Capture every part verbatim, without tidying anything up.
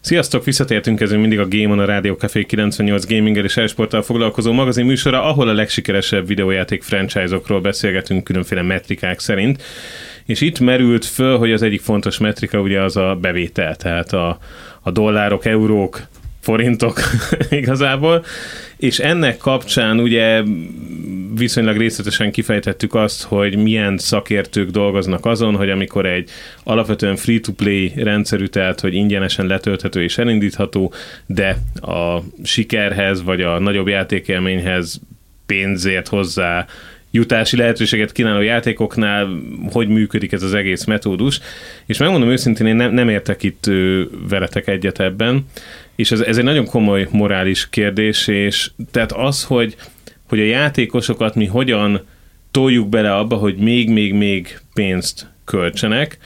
Sziasztok, visszatértünk ezünk mindig a Game On, a Rádió Café kilencvennyolc gaminggel és e-sporttal foglalkozó magazin műsora, ahol a legsikeresebb videójáték franchise-okról beszélgetünk különféle metrikák szerint. És itt merült föl, hogy az egyik fontos metrika ugye az a bevétel, tehát a, a dollárok, eurók, forintok igazából, és ennek kapcsán ugye viszonylag részletesen kifejtettük azt, hogy milyen szakértők dolgoznak azon, hogy amikor egy alapvetően free-to-play rendszerű, tehát hogy ingyenesen letölthető és elindítható, de a sikerhez vagy a nagyobb játékélményhez pénzért hozzá jutási lehetőséget kínáló játékoknál hogy működik ez az egész metódus, és megmondom őszintén, én nem, nem értek itt veletek egyet ebben, és ez, ez egy nagyon komoly morális kérdés, és tehát az, hogy, hogy a játékosokat mi hogyan toljuk bele abba, hogy még-még-még pénzt költsenek,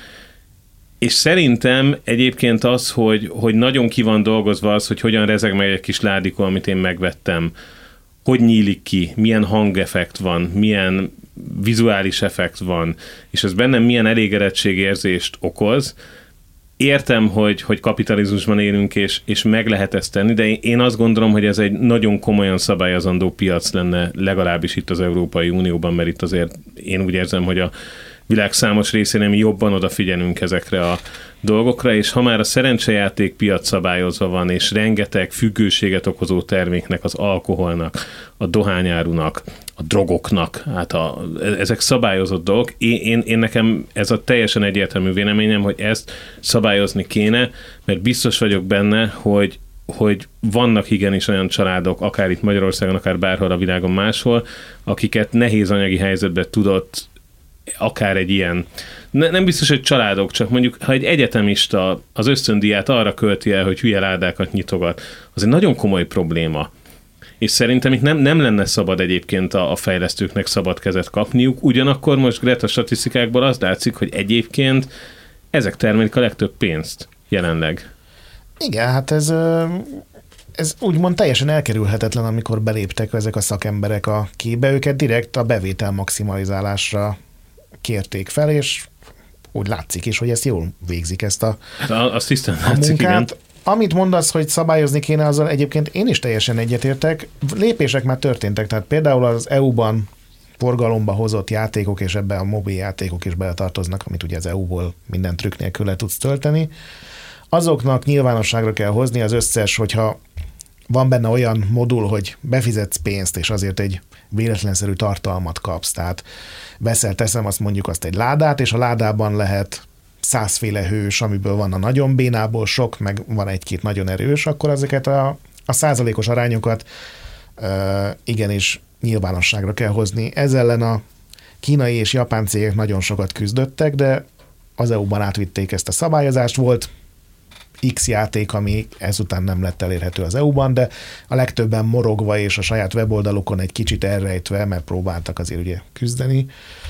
és szerintem egyébként az, hogy, hogy nagyon ki van dolgozva az, hogy hogyan rezeg meg egy kis ládikó, amit én megvettem, hogy nyílik ki, milyen hangeffekt van, milyen vizuális effekt van, és ez bennem milyen elégedettségérzést okoz. Értem, hogy, hogy kapitalizmusban élünk, és, és meg lehet ezt tenni, de én azt gondolom, hogy ez egy nagyon komolyan szabályozandó piac lenne, legalábbis itt az Európai Unióban, mert itt azért én úgy érzem, hogy a világ számos részén mi jobban odafigyelünk ezekre a dolgokra, és ha már a szerencsejáték piac szabályozva van, és rengeteg függőséget okozó terméknek, az alkoholnak, a dohányárunak, a drogoknak, hát a, ezek szabályozott dolgok, én, én, én nekem ez a teljesen egyértelmű véleményem, hogy ezt szabályozni kéne, mert biztos vagyok benne, hogy hogy vannak igenis olyan családok, akár itt Magyarországon, akár bárhol a világon máshol, akiket nehéz anyagi helyzetbe tudott akár egy ilyen, ne, nem biztos, hogy családok, csak mondjuk, ha egy egyetemista az ösztöndíját arra költi el, hogy hülye ládákat nyitogat, az egy nagyon komoly probléma. És szerintem itt nem, nem lenne szabad egyébként a, a fejlesztőknek szabad kezet kapniuk, ugyanakkor most Greta statisztikákból az látszik, hogy egyébként ezek termelik a legtöbb pénzt jelenleg. Igen, hát ez, ez úgymond teljesen elkerülhetetlen, amikor beléptek ezek a szakemberek a képbe, őket direkt a bevétel maximalizálásra kérték fel, és úgy látszik is, hogy ezt jól végzik, ezt a, hát azt tisztán a látszik, munkát. igen. Amit mondasz, hogy szabályozni kéne, azzal egyébként én is teljesen egyetértek. Lépések már történtek, tehát például az é u-ban forgalomba hozott játékok, és ebbe a mobil játékok is beletartoznak, amit ugye az é u-ból minden trükk nélkül le tudsz tölteni. Azoknak nyilvánosságra kell hozni az összes, hogyha van benne olyan modul, hogy befizetsz pénzt, és azért egy véletlenszerű tartalmat kapsz. Tehát veszel, teszem azt mondjuk azt egy ládát, és a ládában lehet százféle hős, amiből van a nagyon bénából sok, meg van egy-két nagyon erős, akkor ezeket a, a százalékos arányokat e, igenis nyilvánosságra kell hozni. Ez ellen a kínai és japán cégek nagyon sokat küzdöttek, de az é u-ban átvitték ezt a szabályozást. Volt X játék, ami ezután nem lett elérhető az é u-ban, de a legtöbben morogva és a saját weboldalukon egy kicsit elrejtve, mert próbáltak azért ugye küzdeni,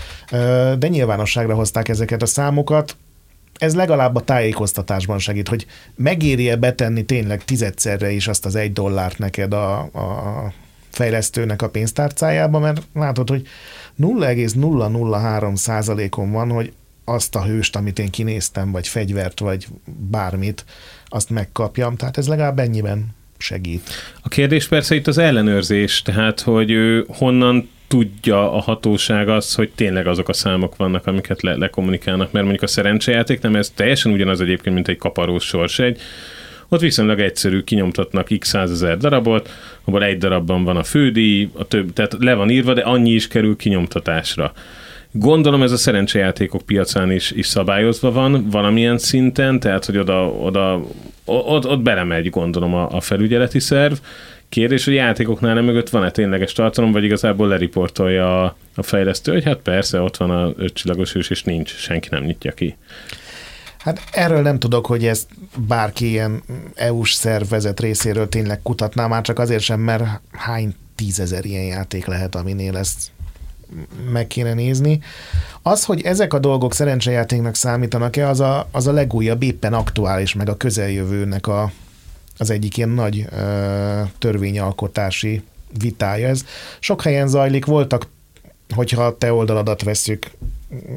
de nyilvánosságra hozták ezeket a számokat. Ez legalább a tájékoztatásban segít, hogy megéri-e betenni tényleg tizedszerre is azt az egy dollárt neked a, a fejlesztőnek a pénztárcájába, mert látod, hogy nulla egész nulla nulla három százalékon van, hogy azt a hőst, amit én kinéztem, vagy fegyvert, vagy bármit, azt megkapjam. Tehát ez legalább ennyiben segít. A kérdés persze itt az ellenőrzés, tehát hogy ő honnan tudja a hatóság azt, hogy tényleg azok a számok vannak, amiket le- lekommunikálnak, mert mondjuk a szerencsejáték nem, ez teljesen ugyanaz egyébként, mint egy kaparós sorsegy. Ott viszonylag egyszerű, kinyomtatnak x százezer darabot, abból egy darabban van a fődíj, a több, tehát le van írva, de annyi is kerül kinyomtatásra. Gondolom ez a szerencsejátékok piacán is, is szabályozva van valamilyen szinten, tehát hogy oda, oda ott, ott belemegy, gondolom a, a felügyeleti szerv. Kérdés, hogy játékoknál nem mögött van-e tényleges tartalom, vagy igazából leriportolja a, a fejlesztő, hogy hát persze, ott van a ötcsillagos hős, és nincs, senki nem nyitja ki. Hát erről nem tudok, hogy ezt bárki ilyen é u-s szervezet részéről tényleg kutatná, már csak azért sem, mert hány tízezer ilyen játék lehet, aminél ezt meg kéne nézni. Az, hogy ezek a dolgok szerencsejátéknak számítanak-e, az a, az a legújabb, éppen aktuális, meg a közeljövőnek a, az egyik ilyen nagy ö, törvényalkotási vitája. Ez sok helyen zajlik, voltak, hogyha a te oldaladat vesszük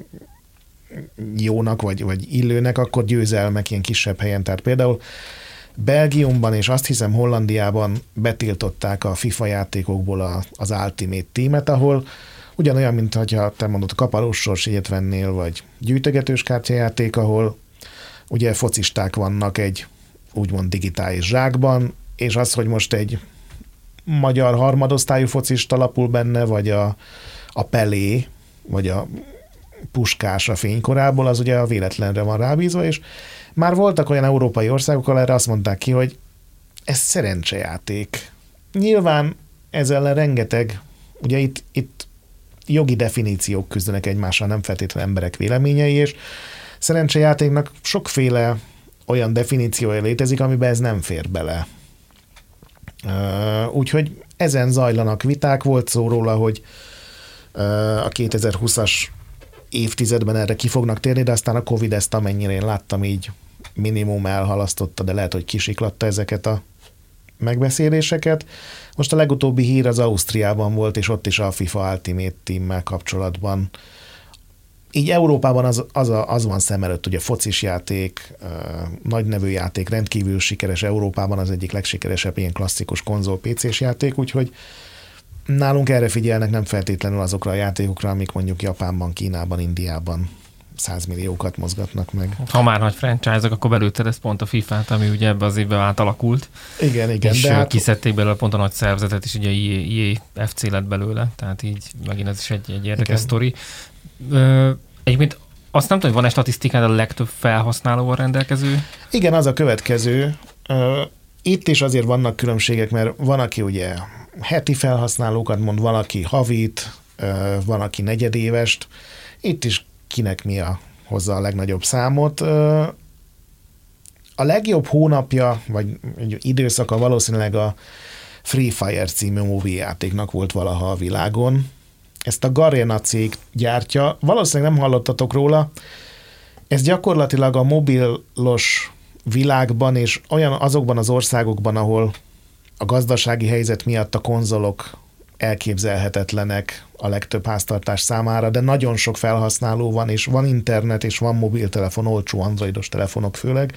jónak, vagy, vagy illőnek, akkor győzelmek ilyen kisebb helyen. Tehát például Belgiumban és azt hiszem Hollandiában betiltották a FIFA játékokból a, az Ultimate Teamet, ahol ugyanolyan, mint ha te mondod, kaparós sorsjegyet vennél, vagy gyűjtögetős kártyajáték, ahol ugye focisták vannak egy úgymond digitális zsákban, és az, hogy most egy magyar harmadosztályú focista lapul benne, vagy a, a Pelé, vagy a Puskás a fénykorából, az ugye a véletlenre van rábízva, és már voltak olyan európai országok, ahol erre azt mondták ki, hogy ez szerencsejáték. Nyilván ezzel rengeteg, ugye itt, itt jogi definíciók küzdenek egymással, nem feltétlenül emberek véleményei, és szerencsejátéknak sokféle olyan definíciója létezik, amiben ez nem fér bele. Úgyhogy ezen zajlanak viták, volt szó róla, hogy a kétezer-húszas évtizedben erre ki fognak térni, de aztán a Covid ezt amennyire én láttam így minimum elhalasztotta, de lehet, hogy kisiklatta ezeket a megbeszéléseket. Most a legutóbbi hír az Ausztriában volt, és ott is a FIFA Ultimate Teammel kapcsolatban. Így Európában az, az, a, az van szem előtt, ugye focis játék, nagy nevű játék, rendkívül sikeres Európában, az egyik legsikeresebb ilyen klasszikus konzol pé cés játék, úgyhogy nálunk erre figyelnek, nem feltétlenül azokra a játékokra, amik mondjuk Japánban, Kínában, Indiában százmilliókat mozgatnak meg. Ha már nagy franchise-ok, akkor belőtted ezt pont a fifát, ami ugye ebbe az évben átalakult. Igen, igen. És de hát... kiszedték belőle pont a nagy szervezetet, és ugye i á ef cé lett belőle, tehát így megint ez is egy, egy érdekes sztori. Ö, egyébként azt nem tudom, hogy van-e statisztikád a legtöbb felhasználóval rendelkező? Igen, az a következő. Itt is azért vannak különbségek, mert van, aki ugye heti felhasználókat mond, valaki havit, van, aki negyedévest. Itt is kinek mi a, hozza a legnagyobb számot. A legjobb hónapja, vagy időszaka valószínűleg a Free Fire című mobiljátéknak volt valaha a világon. Ezt a Garena cég gyártja. Valószínűleg nem hallottatok róla. Ez gyakorlatilag a mobilos világban és olyan azokban az országokban, ahol a gazdasági helyzet miatt a konzolok elképzelhetetlenek a legtöbb háztartás számára, de nagyon sok felhasználó van, és van internet, és van mobiltelefon, olcsó androidos telefonok főleg.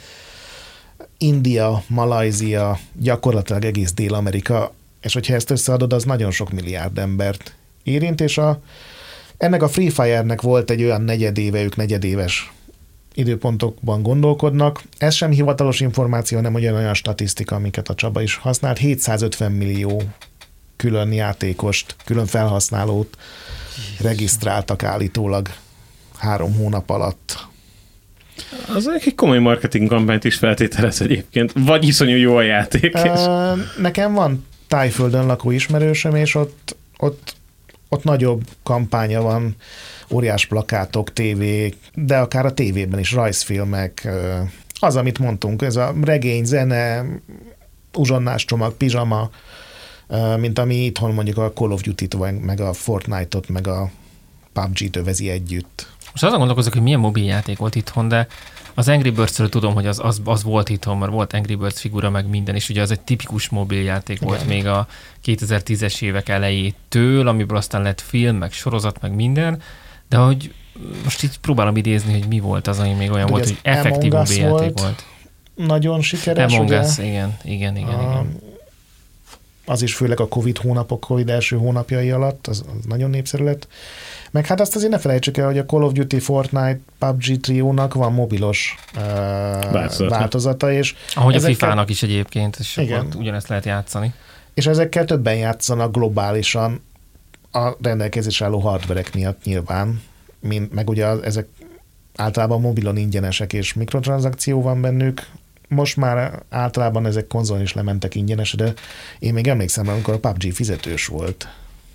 India, Malajzia, gyakorlatilag egész Dél-Amerika, és hogyha ezt összeadod, az nagyon sok milliárd embert érint, és a, ennek a Free Fire-nek volt egy olyan negyedéve, ők negyedéves időpontokban gondolkodnak. Ez sem hivatalos információ, nem olyan statisztika, amiket a Csaba is használt. hétszázötven millió külön játékost, külön felhasználót regisztráltak állítólag három hónap alatt. Az egy komoly marketing kampányt is feltételez egyébként, vagy iszonyú jó a játék. E, nekem van Tájföldön lakó ismerősöm, és ott, ott, ott nagyobb kampánya van, óriás plakátok, tévék, de akár a tévében is, rajzfilmek, az, amit mondtunk, ez a regény, zene, uzsonnás csomag, pizsama, mint ami itthon mondjuk a Call of Duty-t, meg a Fortnite-ot, meg a pé u bé gé-t övezi együtt. Most azon gondolkozok, hogy milyen mobiljáték volt itthon, de az Angry Birds-ről tudom, hogy az, az, az volt itthon, mert volt Angry Birds figura, meg minden, és ugye az egy tipikus mobiljáték volt. Igen. Még a kétezer-tízes évek elejétől, amiből aztán lett film, meg sorozat, meg minden, de hogy most így próbálom idézni, hogy mi volt az, ami még olyan ugye volt, hogy effektív mobiljáték volt. volt. Nagyon sikeres, Among ugye? Us, igen, igen, igen, a, igen. Az is főleg a Covid hónapok, Covid első hónapjai alatt, az, az nagyon népszerű lett. Meg hát azt azért ne felejtsük el, hogy a Call of Duty, Fortnite, pé u bé gé triónak van mobilos uh, változata. változata, és ahogy ezekkel, a fifának is egyébként, és igen. ugyanezt lehet játszani. És ezekkel többen játszanak globálisan a rendelkezésre álló hardverek miatt nyilván, mint, meg ugye ezek általában mobilon ingyenesek, és mikrotranszakció van bennük. Most már általában ezek konzolon is lementek ingyenes, de én még emlékszem, amikor a pé u bé gé fizetős volt.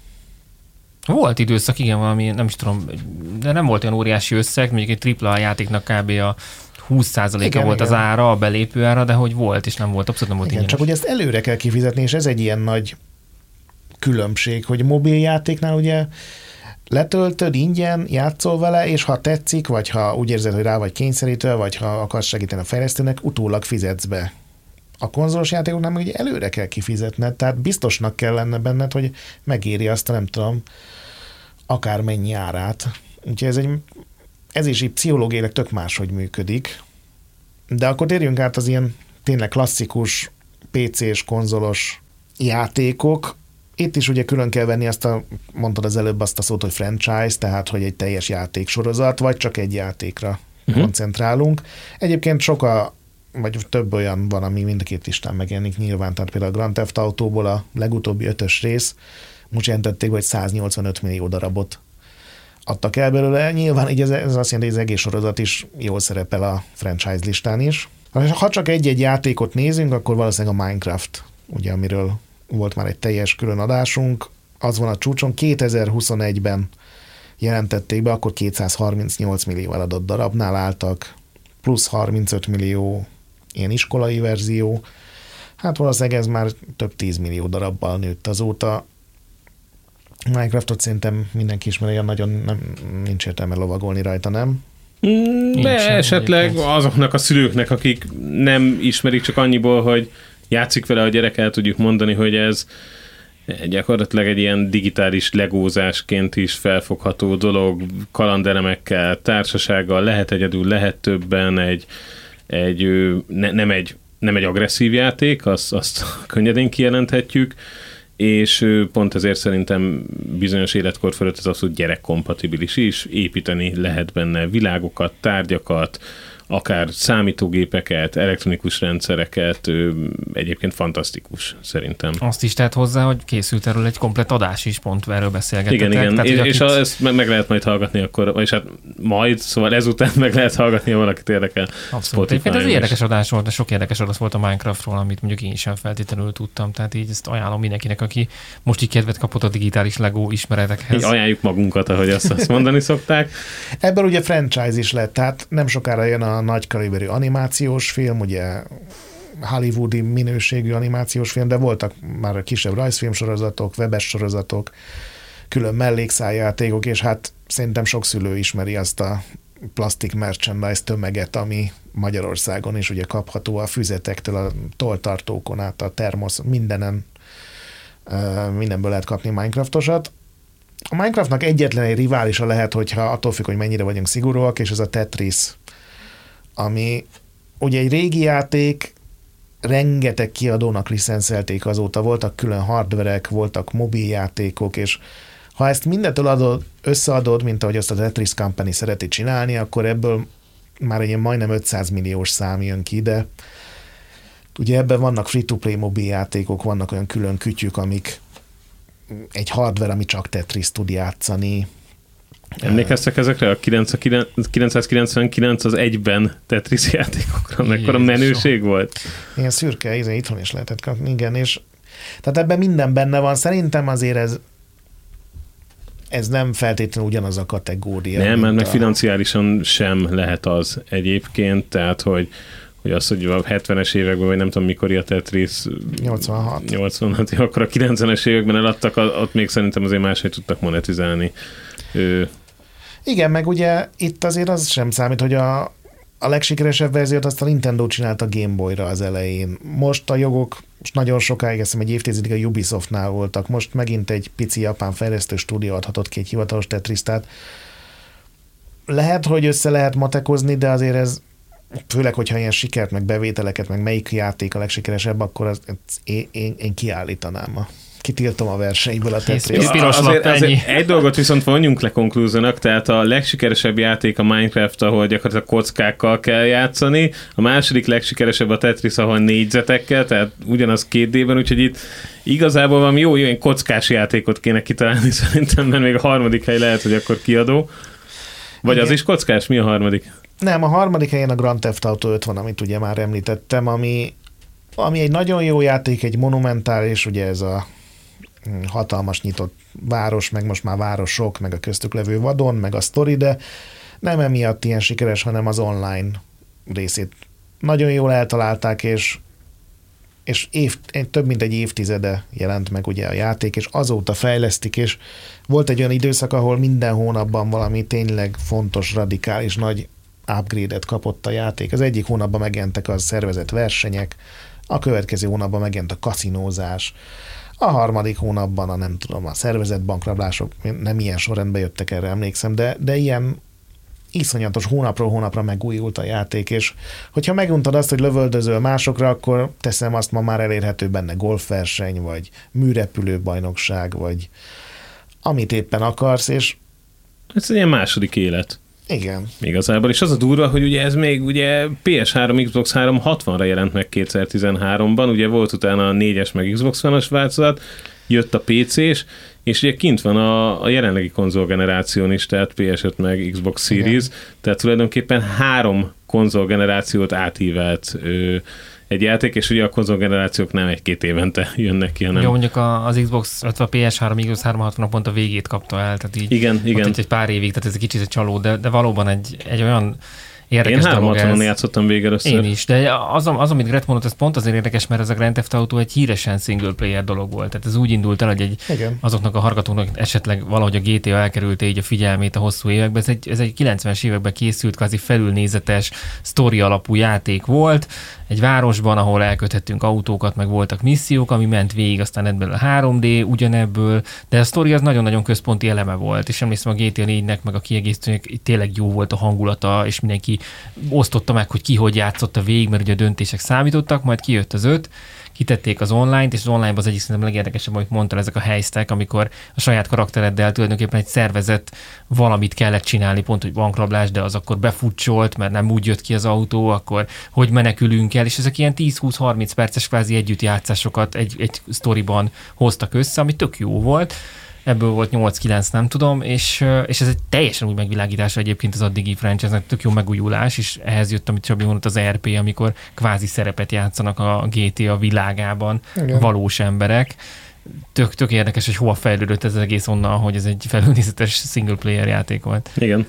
Volt időszak, igen, valami, nem is tudom, de nem volt olyan óriási összeg, mondjuk egy tripla A játéknak kb. A húsz százaléka igen, volt igen. az ára, a belépő ára, de hogy volt, és nem volt, abszolút nem volt igen, ingyenes. Csak hogy ezt előre kell kifizetni, és ez egy ilyen nagy különbség, hogy mobiljátéknál ugye letöltöd ingyen, játszol vele, és ha tetszik, vagy ha úgy érzed, hogy rá vagy kényszerítve, vagy ha akarsz segíteni a fejlesztőnek, utólag fizetsz be. A konzolos játékoknál meg ugye előre kell kifizetned, tehát biztosnak kell lenne benned, hogy megéri azt a nem tudom, akármennyi árát. Úgyhogy ez, egy, ez is így pszichológiailag tök máshogy működik. De akkor térjünk át az ilyen tényleg klasszikus pé cés, konzolos játékok. Itt is ugye külön kell venni azt a, mondtad az előbb azt a szót, hogy franchise, tehát hogy egy teljes játéksorozat, vagy csak egy játékra uh-huh. koncentrálunk. Egyébként sok a, vagy több olyan van, ami mind a két listán megjelenik nyilván, tehát például a Grand Theft Autóból a legutóbbi ötös rész, most jelentették, hogy száznyolcvanöt millió darabot adtak el belőle. Nyilván így ez, ez azt jelenti, hogy az egész sorozat is jól szerepel a franchise listán is. Ha csak egy-egy játékot nézünk, akkor valószínűleg a Minecraft, ugye, amiről volt már egy teljes külön adásunk, az van a csúcson. kétezer-huszonegyben jelentették be, akkor kétszázharmincnyolc millió eladott darabnál álltak, plusz harmincöt millió ilyen iskolai verzió. Hát valószínűleg ez már több tízmillió darabbal nőtt azóta. Minecraftot szerintem mindenki ismeri, nagyon nem, nincs értelme lovagolni rajta, nem? Mm, de esetleg egyébként azoknak a szülőknek, akik nem ismerik, csak annyiból, hogy játszik vele a gyerek, el tudjuk mondani, hogy ez gyakorlatilag egy ilyen digitális legózásként is felfogható dolog, kalandelemekkel, társasággal, lehet egyedül, lehet többen, egy, egy, ne, nem, egy nem egy agresszív játék, azt, azt könnyedén kijelenthetjük, és pont ezért szerintem bizonyos életkor fölött ez abszolút gyerekkompatibilis is, építeni lehet benne világokat, tárgyakat, akár számítógépeket, elektronikus rendszereket, egyébként fantasztikus szerintem. Azt is tett hozzá, hogy készült erről egy komplett adás is, pont erről beszélgettetek. Igen, igen, tehát, és, akit... és ezt meg lehet majd hallgatni akkor, és hát majd, szóval ezután meg lehet hallgatni, ha valakit érdekel. Abszolút. Egyébként ez érdekes adás volt, de sok érdekes adás volt a Minecraftról, amit mondjuk én sem feltétlenül tudtam, tehát így ezt ajánlom mindenkinek, aki most így kedvet kapott a digitális Lego ismeretekhez. Így ajánljuk magunkat, ahogy azt, azt mondani szokták. Ebből ugye franchise is lett, tehát nem sokára jön a nagy kaliberű animációs film, ugye hollywoodi minőségű animációs film, de voltak már kisebb rajzfilm sorozatok, webes sorozatok, külön mellékszájátékok, és hát szerintem sok szülő ismeri azt a plastik merchandise tömeget, ami Magyarországon is ugye kapható, a füzetektől, a tolltartókon át, a termosz, mindenen, mindenből lehet kapni Minecraftosat. A Minecraftnak egyetlen egy riválisa lehet, hogyha attól függ, hogy mennyire vagyunk szigorúak, és ez a Tetris, ami ugye egy régi játék, rengeteg kiadónak licenszelték azóta, voltak külön hardverek, voltak mobiljátékok, és ha ezt mindentől adod, összeadod, mint ahogy azt a Tetris Company szereti csinálni, akkor ebből már egy ilyen majdnem ötszáz milliós szám jön ki, de ugye ebben vannak free-to-play mobiljátékok, vannak olyan külön kütyük, amik egy hardware, ami csak Tetris tud játszani. Emlékeztek ezekre? A kilencszázkilencvenkilenc az egyben Tetris játékokra, mekkora menőség volt? Ilyen szürke, íze, itthon is lehetett kapni, igen, és tehát ebben minden benne van. Szerintem azért ez ez nem feltétlenül ugyanaz a kategória. Nem, mert meg a... financiálisan sem lehet az egyébként, tehát hogy hogy az, hogy a hetvenes években, vagy nem tudom mikor a Tetris nyolcvanhat nyolcvanhat akkor a kilencvenes években eladtak, ott még szerintem azért máshogy tudtak monetizálni. Ő... Igen, meg ugye itt azért az sem számít, hogy a, a legsikeresebb verziót azt a Nintendo csinálta Game Boy-ra az elején. Most a jogok most nagyon sokáig, ezt egy évtizedig a Ubisoftnál voltak, most megint egy pici japán fejlesztő stúdió adhatott ki egy hivatalos Tetris, tehát lehet, hogy össze lehet matekozni, de azért ez főleg, hogyha ilyen sikert, meg bevételeket, meg melyik játék a legsikeresebb, akkor az, én, én, én kiállítanám a kitiltom a versenyből a Tetris. Azért, azért egy dolgot viszont vonjunk le konklúziónak, tehát a legsikeresebb játék a Minecraft, ahol gyakorlatilag kockákkal kell játszani, a második legsikeresebb a Tetris, ahol négyzetekkel, tehát ugyanaz két dében, úgyhogy itt igazából valami jó, jó kockás játékot kéne kitalálni szerintem, mert még a harmadik hely lehet, hogy akkor kiadó. Vagy igen. Az is kockás? Mi a harmadik? Nem, a harmadik helyen a Grand Theft Auto öt van, amit ugye már említettem, ami, ami egy nagyon jó játék, egy monumentális, ugye ez a hatalmas nyitott város, meg most már városok, meg a köztük levő vadon, meg a sztori, de nem emiatt ilyen sikeres, hanem az online részét nagyon jól eltalálták, és, és év, több mint egy évtizede jelent meg ugye a játék, és azóta fejlesztik, és volt egy olyan időszak, ahol minden hónapban valami tényleg fontos, radikális, nagy upgrade-et kapott a játék. Az egyik hónapban megjelentek a szervezett versenyek, a következő hónapban megjelent a kaszinózás, a harmadik hónapban a nem tudom, a szervezett bankrablások, nem ilyen sorrendben jöttek, erre emlékszem, de, de ilyen, iszonyatos hónapról hónapra megújult a játék, és hogyha meguntad azt, hogy lövöldözöl másokra, akkor teszem azt, ma már elérhető benne golfverseny, vagy műrepülő bajnokság, vagy amit éppen akarsz, és ez egy ilyen második élet. igen. Igazából, és az a durva, hogy ugye ez még ugye pé es három, Xbox háromszázhatvanra jelent meg kétezer-tizenháromban, ugye volt utána a négyes meg Xbox One-os változat, jött a pé cés, és ugye kint van a, a jelenlegi konzolgeneráción is, tehát pé es öt meg Xbox Series, igen. Tehát tulajdonképpen három konzolgenerációt átívelt ö, egy játék, és ugye a konzolgenerációk nem egy-két évente jönnek ki, hanem... Jó, mondjuk az Xbox, illetve a pé es három, Xbox háromszázhatvan pont a végét kapta el, tehát így igen, igen. Egy, egy pár évig, tehát ez egy kicsit egy csaló, de, de valóban egy, egy olyan érdekes Én dolog ez. háromszázhatvanon játszottam végig először. Én is, de az, az, amit Gret mondott, ez pont azért érdekes, mert ez a Grand Theft Auto egy híresen single player dolog volt. Tehát ez úgy indult el, hogy egy, azoknak a hallgatóknak esetleg valahogy a gé té á elkerülte így a figyelmét a hosszú években. Ez egy, ez egy kilencvenes években készült, kvázi felülnézetes, sztori alapú játék volt. Egy városban, ahol elköthettünk autókat, meg voltak missziók, ami ment végig, aztán ebből a három dé ugyanebből, de a sztori az nagyon-nagyon központi eleme volt, és emlékszem a gé té á négynek, meg a kiegészítőnek tényleg jó volt a hangulata, és mindenki osztotta meg, hogy ki hogy játszotta végig, mert ugye a döntések számítottak, majd kijött az öt, kitették az online-t, és az online-ban az egyik szerintem legérdekesebb, amit mondtál, ezek a helysztek, amikor a saját karaktereddel tulajdonképpen egy szervezet valamit kellett csinálni, pont, hogy bankrablás, de az akkor befutcsolt, mert nem úgy jött ki az autó, akkor hogy menekülünk el, és ezek ilyen tíz-húsz-harminc perces kvázi együttjátszásokat egy, egy sztoriban hoztak össze, ami tök jó volt. Ebből volt nyolc-kilenc, nem tudom, és, és ez egy teljesen új megvilágítása egyébként az addigi franchise-nek, tök jó megújulás, és ehhez jött, amit Csabi mondott, az er pé, amikor kvázi szerepet játszanak a gé té á világában. Igen. Valós emberek. Tök, tök érdekes, hogy hova fejlődött ez az egész onnan, hogy ez egy felülnézetes single player játék volt. Igen.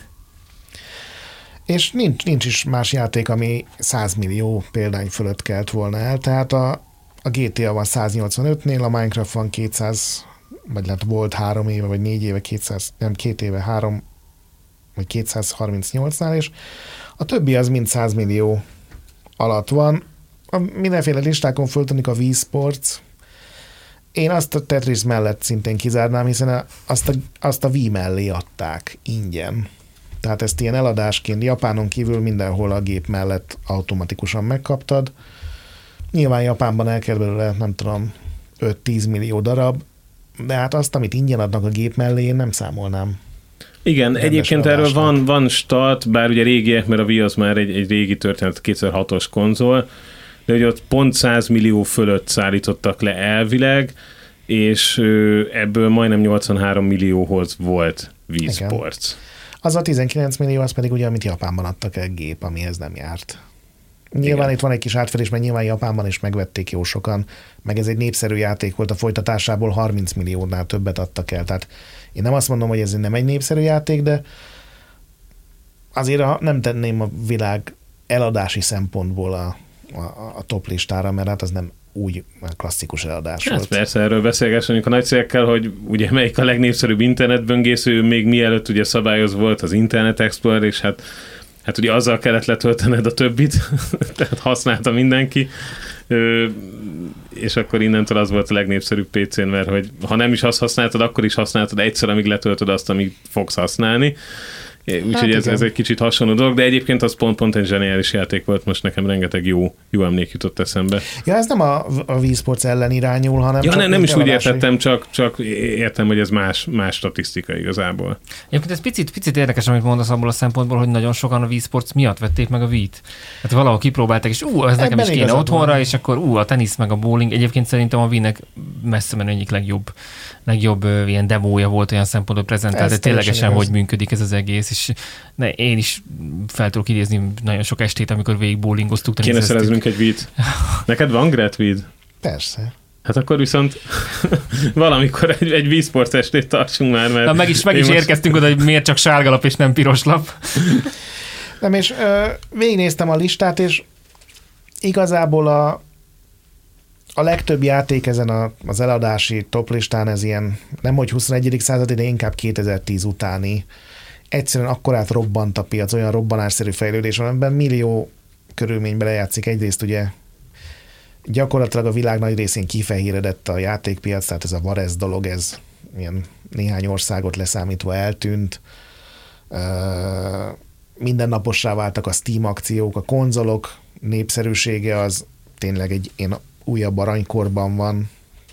És nincs, nincs is más játék, ami száz millió példány fölött kelt volna el, tehát a, a gé té á van száznyolcvanötnél, a Minecraft van kétszáz, vagy lehet volt három éve, vagy négy éve, kétszáz, nem két éve, három, vagy kétszázharmincnyolcnál, és a többi az mind száz millió alatt van. A mindenféle listákon föltűnik a Wii Sports. Én azt a Tetris mellett szintén kizárnám, hiszen azt a, azt a Wii mellé adták ingyen. Tehát ezt ilyen eladásként Japánon kívül mindenhol a gép mellett automatikusan megkaptad. Nyilván Japánban el kell belőle, nem tudom, öt-tíz millió darab, de hát azt, amit ingyen adnak a gép mellé, én nem számolnám. Igen, egyébként erről van, van stat, bár ugye régiek, mert a Wii az már egy, egy régi történet, kétezer-hatos konzol, de ugye ott pont száz millió fölött szállítottak le elvileg, és ebből majdnem nyolcvanhárom millióhoz volt Wii igen. Sports. Az a tizenkilenc millió, az pedig ugye, amit Japánban adtak el gép, amihez nem járt. Nyilván igen. Itt van egy kis átfedés, mert nyilván Japánban is megvették jó sokan, meg ez egy népszerű játék volt, a folytatásából harminc milliónál többet adtak el, tehát én nem azt mondom, hogy ez nem egy népszerű játék, de azért nem tenném a világ eladási szempontból a, a, a top listára, mert hát az nem úgy klasszikus eladás hát volt. Persze, erről beszélgessünk a nagy cégekkel, hogy ugye melyik a legnépszerűbb internetböngésző, még mielőtt ugye szabályoz volt az Internet Explorer, és hát Hát ugye azzal kellett letöltened a többit, tehát használta mindenki, Ö, és akkor innentől az volt a legnépszerűbb pé cén, mert hogy ha nem is azt használtad, akkor is használtad egyszer, amíg letöltöd azt, amíg fogsz használni. Úgyhogy hát ez, ez egy kicsit hasonló dolog, de egyébként az pont-pont egy zseniális játék volt, most nekem rengeteg jó, jó emlék jutott eszembe. Ja, ez nem a, a Wii Sports ellen irányul, hanem... Ja, csak nem, nem is úgy értettem, hogy... csak, csak értem, hogy ez más, más statisztika igazából. Egyébként ez picit, picit érdekes, amit mondasz abból a szempontból, hogy nagyon sokan a Wii Sports miatt vették meg a Wii-t. Hát valahol kipróbálták, és ú, ez nekem is kéne otthonra, és akkor ú, a tenisz meg a bowling. Egyébként szerintem a Wii-nek messze menő egyik legjobb, legjobb uh, ilyen demója volt olyan szempontból prezentált, de ténylegesen hogy működik ez az egész, és ne, én is fel tudok idézni nagyon sok estét, amikor végig bowlingoztuk. Kéne szereznünk egy Wii-t. Neked van, Gret, Wii-t? Persze. Hát akkor viszont valamikor egy, egy Wii Sports estét tartsunk már, mert... Na, meg is, meg is most... érkeztünk oda, hogy miért csak sárga lap és nem piros lap. Nem, és ö, végignéztem a listát, és igazából a A legtöbb játék ezen a, az eladási toplistán ez ilyen, nem hogy huszonegyedik századi, de inkább kétezer-tíz utáni. Egyszerűen akkorát robbant a piac, olyan robbanásszerű fejlődés, amiben millió körülményben lejátszik. Egyrészt ugye gyakorlatilag a világ nagy részén kifehéredett a játékpiac, tehát ez a Varez dolog, ez ilyen néhány országot leszámítva eltűnt. mindennapossá váltak a Steam akciók, a konzolok népszerűsége az tényleg egy én újabb aranykorban van.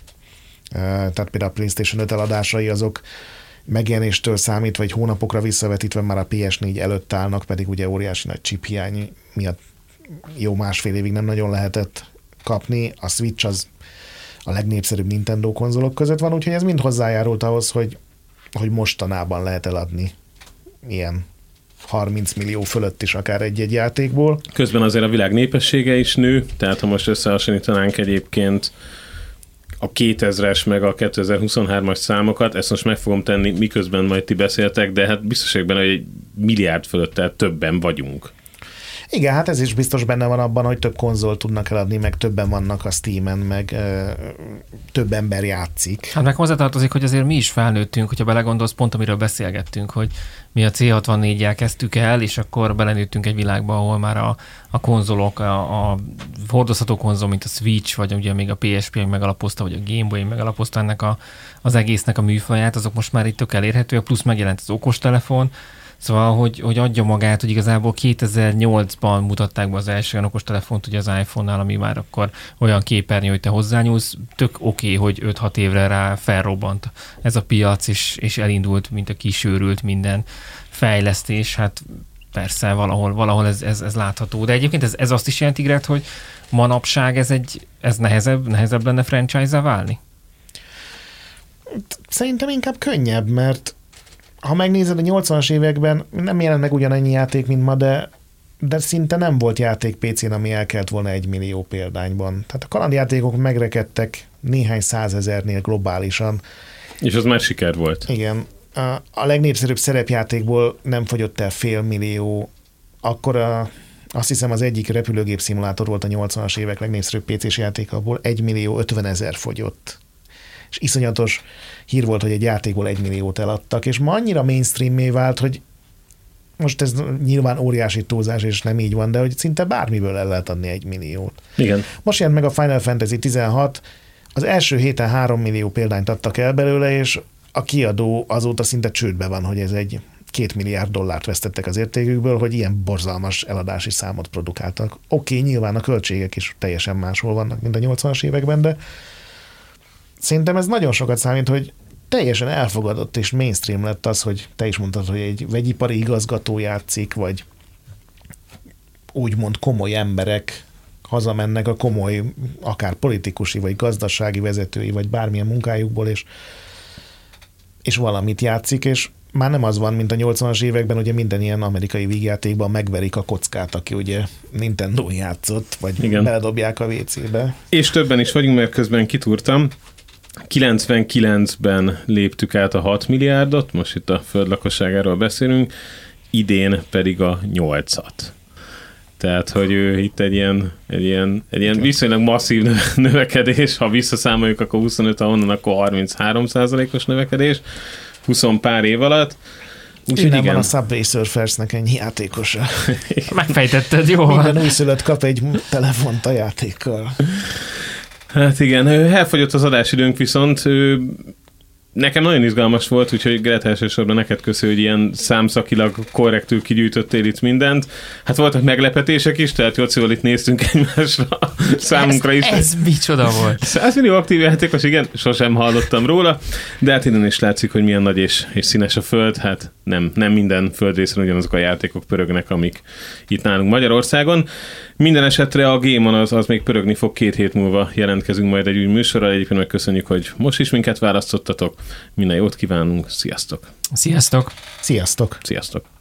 Tehát például a PlayStation öt eladásai azok megjelenéstől számítva, vagy hónapokra visszavetítve már a pé es négy előtt állnak, pedig ugye óriási nagy chip hiány miatt jó másfél évig nem nagyon lehetett kapni. A Switch az a legnépszerűbb Nintendo konzolok között van, úgyhogy ez mind hozzájárult ahhoz, hogy, hogy mostanában lehet eladni ilyen harminc millió fölött is akár egy-egy játékból. Közben azért a világ népessége is nő, tehát ha most összehasonlítanánk egyébként a kétezres meg a kétezer-huszonhármas számokat, ezt most meg fogom tenni, miközben majd ti beszéltek, de hát biztoségben, hogy egy milliárd fölött, tehát többen vagyunk. Igen, hát ez is biztos benne van abban, hogy több konzolt tudnak eladni, meg többen vannak a Steamen, meg ö, több ember játszik. Hát meg hozzátartozik, hogy azért mi is felnőttünk, hogyha belegondolsz, pont amiről beszélgettünk, hogy mi a cé hatvannégyel kezdtük el, és akkor belenőttünk egy világba, ahol már a, a konzolok, a, a hordozható konzol, mint a Switch, vagy ugye még a pé es pé megalapozta, vagy a Game Boy megalapozta ennek a, az egésznek a műfaját, azok most már itt tök elérhetőek, plusz megjelent az okostelefon. Szóval, hogy, hogy adja magát, hogy igazából kétezer-nyolcban mutatták be az első olyan okostelefont, ugye az iPhone-nál, ami már akkor olyan képernyő, hogy te hozzányúlsz, tök oké, okay, hogy öt-hat évre rá felrobbant ez a piac, és, és elindult, mint a kisőrült minden fejlesztés, hát persze valahol, valahol ez, ez, ez látható. De egyébként ez, ez azt is jelenti, Gret, hogy manapság ez, egy, ez nehezebb, nehezebb lenne franchise-á válni? Szerintem inkább könnyebb, mert ha megnézed, a nyolcvanas években nem jelent meg ugyanannyi játék, mint ma, de, de szinte nem volt játék pé cén, ami elkelt volna egy millió példányban. Tehát a kalandjátékok megrekedtek néhány százezernél globálisan. És az már siker volt. Igen. A, a legnépszerűbb szerepjátékból nem fogyott el fél millió. Akkor a, azt hiszem az egyik repülőgép szimulátor volt a nyolcvanas évek legnépszerűbb pé cés játékából, egy millió ötvenezer fogyott. És iszonyatos hír volt, hogy egy játékból egy milliót eladtak, és ma annyira mainstream-mé vált, hogy most ez nyilván óriási túlzás, és nem így van, de hogy szinte bármiből el lehet adni egy milliót. Igen. Most jelent meg a Final Fantasy tizenhat, az első héten három millió példányt adtak el belőle, és a kiadó azóta szinte csődbe van, hogy ez egy két milliárd dollárt vesztettek az értékükből, hogy ilyen borzalmas eladási számot produkáltak. Oké, okay, nyilván a költségek is teljesen máshol vannak, mint a nyolcvanas években, de szerintem ez nagyon sokat számít, hogy teljesen elfogadott és mainstream lett az, hogy te is mondtad, hogy egy vegyipari igazgató játszik, vagy úgymond komoly emberek hazamennek a komoly, akár politikusi, vagy gazdasági vezetői, vagy bármilyen munkájukból, és, és valamit játszik, és már nem az van, mint a nyolcvanas években, ugye minden ilyen amerikai vígjátékban megverik a kockát, aki ugye Nintendo játszott, vagy igen, beledobják a vé cébe. És többen is vagyunk, mert közben kitúrtam. kilencvenkilencben léptük át a hat milliárdot, most itt a föld lakosságáról beszélünk, idén pedig a nyolcat. Tehát, hogy ő itt egy ilyen, egy ilyen, egy ilyen viszonylag masszív növekedés, ha visszaszámoljuk, akkor huszonöt, ahonnan, akkor harminchárom százalékos növekedés, húsz pár év alatt. Úgyhogy igen. Van a Subway Surfersnek ennyi játékosa. Megfejtetted, jó. Minden újszülött kap egy telefont a játékkal. Hát igen, elfogyott az adásidőnk, viszont nekem nagyon izgalmas volt, úgyhogy Gret, elsősorban neked köszön, hogy ilyen számszakilag korrektül kigyűjtöttél itt mindent. Hát voltak meglepetések is, tehát Jocival itt néztünk egymásra, számunkra ez, is. Ez micsoda volt? száz millió aktív játékos, igen, sosem hallottam róla, de hát innen is látszik, hogy milyen nagy és, és színes a föld, hát nem, nem minden földrészen ugyanazok a játékok pörögnek, amik itt nálunk Magyarországon. Minden esetre a Game On az, az még pörögni fog, két hét múlva jelentkezünk majd egy új műsorral, egyébként megköszönjük, hogy most is minket választottatok. Minden jót kívánunk, sziasztok! Sziasztok! Sziasztok! Sziasztok!